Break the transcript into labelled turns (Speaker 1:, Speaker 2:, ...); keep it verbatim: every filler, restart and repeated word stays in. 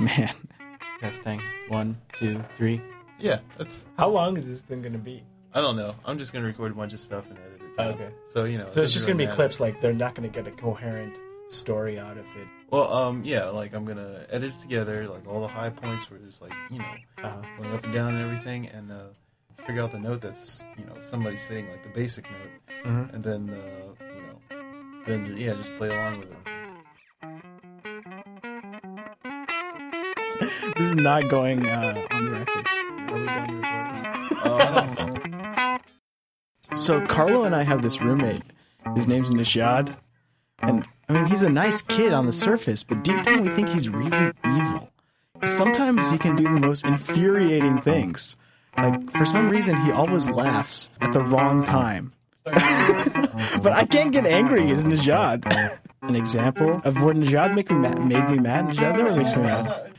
Speaker 1: Man. Testing. One, two, three.
Speaker 2: Yeah, that's...
Speaker 3: How long is this thing going to be?
Speaker 2: I don't know. I'm just going to record a bunch of stuff and edit it down.
Speaker 3: Okay.
Speaker 2: So, you know...
Speaker 3: So
Speaker 2: it
Speaker 3: it's just
Speaker 2: doesn't
Speaker 3: going to be
Speaker 2: really
Speaker 3: clips,
Speaker 2: matter.
Speaker 3: like they're not going to get a coherent story out of it.
Speaker 2: Well, um, yeah, like I'm going to edit it together, like all the high points where there's like, you know,
Speaker 3: Uh-huh.
Speaker 2: going up and down and everything, and uh, figure out the note that's, you know, somebody's saying, like the basic note,
Speaker 3: Mhm.
Speaker 2: and then, uh, you know, then, yeah, just play along with it.
Speaker 1: This is not going uh, on the record. Are we done recording?
Speaker 2: Uh, I don't know.
Speaker 1: So Carlo and I have this roommate. His name's Nishad. And, I mean, he's a nice kid on the surface, but deep down we think he's really evil. Sometimes he can do the most infuriating things. Like, for some reason, he always laughs at the wrong time. But I can't get angry as Nishad. An example of where Nishad make me mad, made me mad. Nishad never makes me mad.